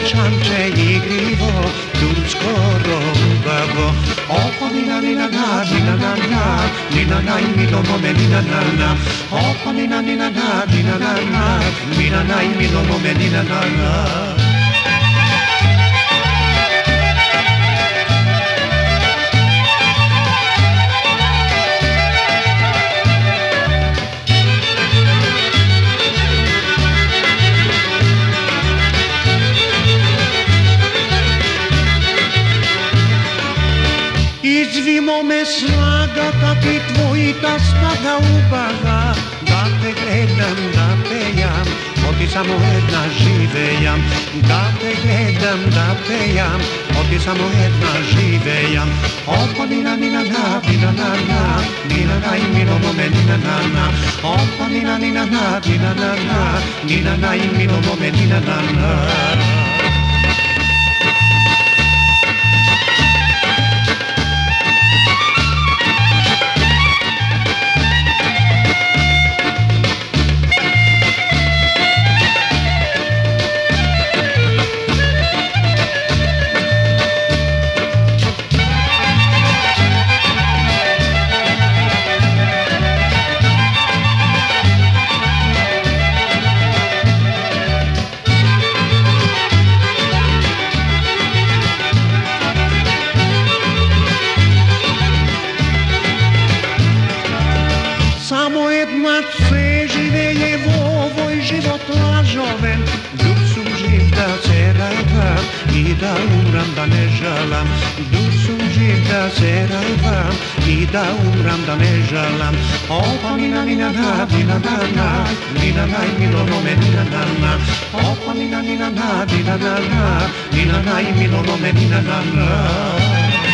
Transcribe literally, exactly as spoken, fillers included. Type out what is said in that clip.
šanče igrivo, tursko rogavo. Opa nina nina na, nina na na, nina na i milo mome nina na na. Opa nina nina na, nina na na, nina na i milo mome nina na na. Izvimo me snaga, kad i tvojita snaga ubaga. Da te gledam, da pejam, o ti samo jedna živejam. Da te gledam, da pejam, o ti samo jedna živejam. Opa nina nina na, nina na na, nina na i milo mome nina na na. Opa nina nina na, nina na na, nina na i milo mome nina na na. Samo jedna se živeje v ovoj život lažoven. Dok sam živ da se rajvam i da umram da ne žalam. Dok sam živ da se rajvam i da umram da ne žalam. Opa nina nina na, nina na na, nina na i milo mome nina na na. Opa nina nina na, nina na na, nina na i milo mome nina na na.